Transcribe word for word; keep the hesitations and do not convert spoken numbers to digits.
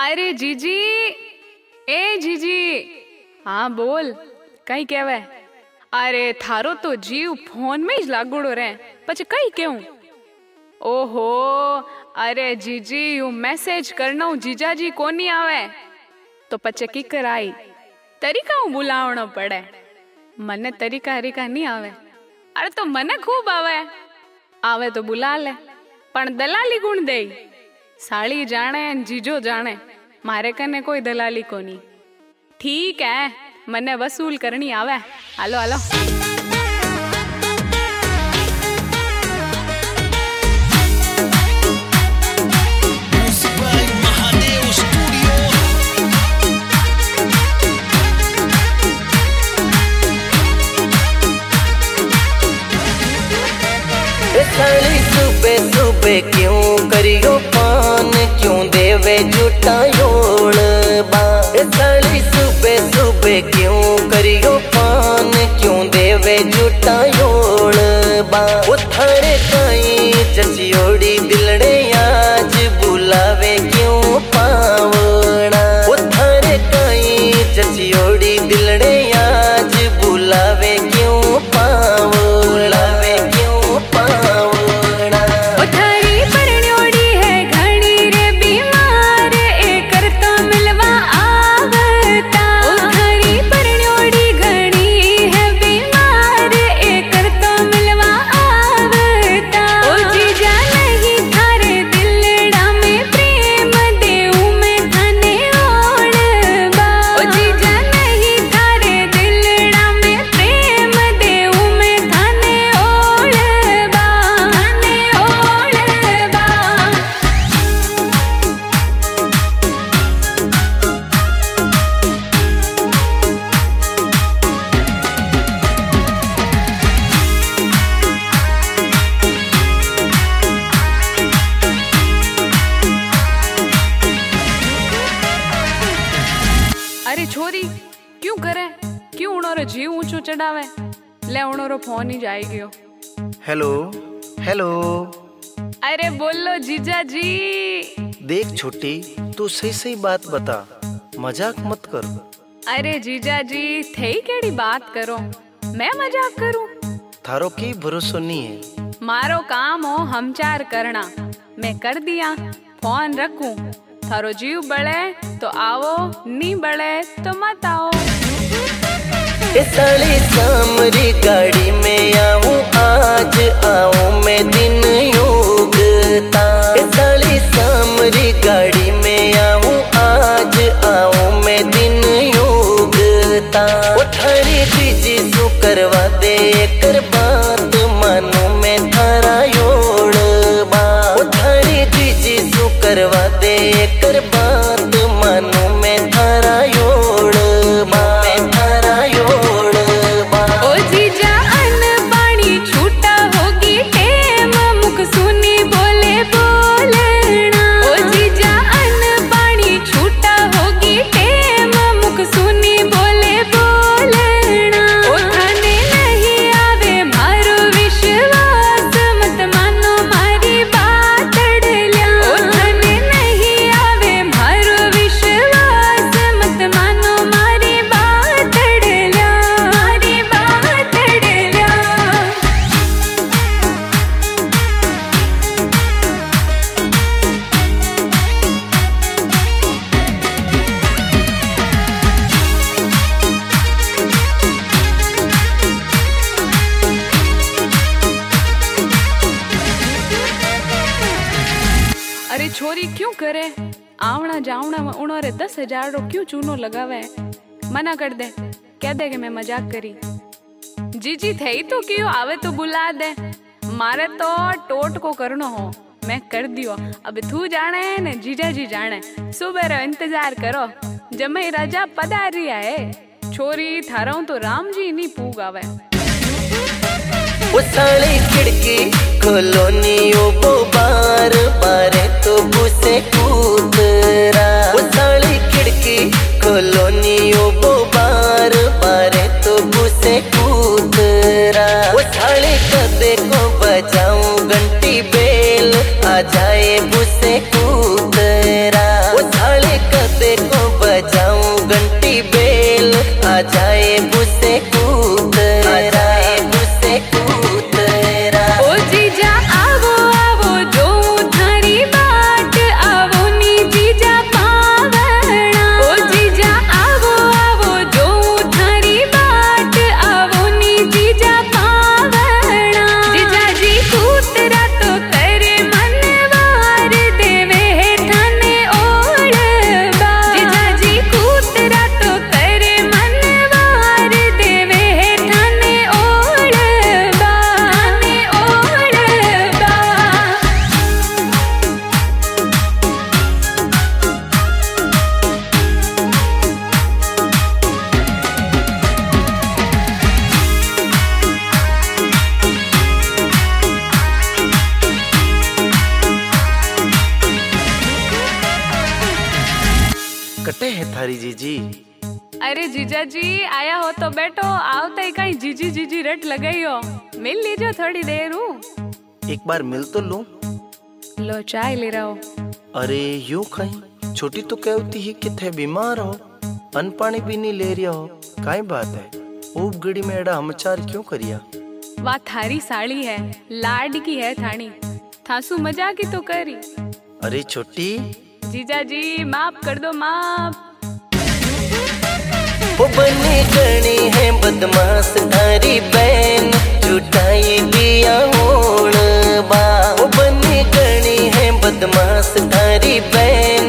अरे जीजी, ए जीजी, हाँ बोल, कई कहवे? अरे थारो तो जीव फोन में ही लागोड़ो रहे, पछ कई क्यों? ओहो, अरे जीजी यू मैसेज करना जीजा जी कोनी आवे तो पछ की कराई तरीका बुलावनो पड़े। मने तरीका हरीका नहीं आवे। अरे तो मने खूब आवे, आवे तो बुला ले, पण दलाली गुण दे। साड़ी जाने जीजो जाने, मारे कने कोई दलाली कोनी। ठीक है, मने वसूल करनी आवे। हालो हालो। साली सुबह सुबह क्यों करियो पान, क्यों देवे झूठा योड़ बा। साली सुबह सुबह क्यों करियो पान, क्यों देवे झूठा योड़ बा। उथारे काई जसियोड़ी दिलड़े आज बुलावे क्यों पावना। उथारे काई जसियोड़ी दिलड़े आज बुलावे क्यों पावना। अरे छोरी क्यों करे, क्यों उनोरो जीव ऊंचो चढ़ावे? ले उनोरो फोन ही जाए गयो। Hello hello. अरे बोलो जीजा जी। देख छोटी, तू सही सही बात बता, मजाक मत कर। अरे जीजा जी, थे केड़ी बात करो, मैं मजाक करूं? थारो की भरोसा नहीं है। मारो काम हो हमचार करना, मैं कर दिया, फोन रखूं। थारो जीव बड़े तो आओ, नी बड़े तो मत आओ। साली सामरी गाड़ी में आऊं, आज आऊं मैं दिन योगता। साली सामरी गाड़ी में आऊं, आज आऊं मैं दिन योगता। उठारी दीजी सु करवा दे कर बात, मानो मैं थारा योड़बा। उठारी दीजी सु करवा दे कर बात, मानो मैं थारा योड़बा। मैं थारा योड़बा। ओ जीजा अन पानी छूटा होगी टेम, मुख सुनी बोले बोलना। ओ जीजा अन पानी छूटा होगी टेम, मुख सुनी बोले बोलना। ओ थाने नहीं आवे मारो विश्वास, मत मानो मारी बात डल्या। ओ थाने नहीं आवे मारो विश्वास, मत मानो मारी बात डल्या। मारी बात डल्या। अरे छोरी क्यों करे, आवना जावना में उन्होंने दस हजार रो क्यों चूनो लगावे? मना कर दे, कह दे कि मैं मजाक करी। जीजी थे तो क्यों आवे तो बुला दे, मारे तो टोट को करनो हो, मैं कर दियो। अब तू जाने ने जीजा जी जाने, सुबह रो इंतजार करो, जमे राजा पधारी आए। छोरी थाराऊ तो राम जी नहीं पूग आवे। साली खिड़की खोलो नी ओ वो बार बारे तो बुसे कूतरा। साली खिड़की खोलो नी ओ वो बार बारे तो बुसे कूतरा। साली कदे को बजाऊं घंटी बेल, आ जाए बुसे कूतरा। साली कटे है थारी जीजी? अरे जीजा जी आया हो तो बैठो, आवता ही कहीं जीजी जीजी रट लगाई हो। मिल लीजिए थोड़ी देर हूँ। एक बार मिल तो लूं। लो चाय ले रहा हो। अरे यूं कहीं छोटी तो कहती है कि थे बीमार हो, अन्न पानी भी नहीं ले रहा हो, काई बात है? ऊब गड़ी में एड़ा हमचार क्यों करिया? वाह थारी साड़ी है, लाड की है थानी, थासू मजाक ही तो करी। अरे छोटी जीजा जी माफ कर दो, माफ। वो बनी गणी है बदमाश थारी बहन, छुटाई दिया होण बा। वो बनी गणी है बदमाश थारी बहन,